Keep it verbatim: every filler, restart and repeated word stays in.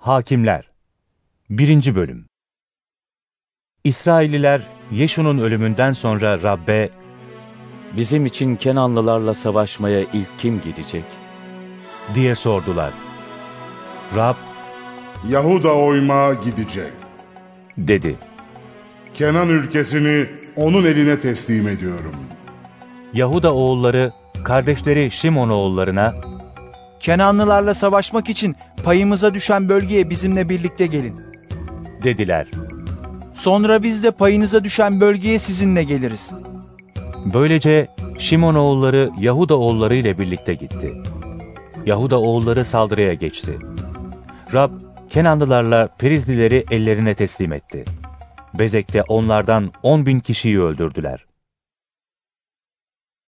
Hakimler birinci. Bölüm. İsrailliler Yeşu'nun ölümünden sonra Rab'be, "Bizim için Kenanlılarla savaşmaya ilk kim gidecek?" diye sordular. Rab, "Yahuda oyma gidecek," dedi. "Kenan ülkesini onun eline teslim ediyorum." Yahuda oğulları kardeşleri Şimon oğullarına, "Kenanlılarla savaşmak için payımıza düşen bölgeye bizimle birlikte gelin," dediler. "Sonra biz de payınıza düşen bölgeye sizinle geliriz." Böylece Şimon oğulları Yahuda oğulları ile birlikte gitti. Yahuda oğulları saldırıya geçti. Rab, Kenanlılarla Perizlileri ellerine teslim etti. Bezek'te onlardan on bin kişiyi öldürdüler.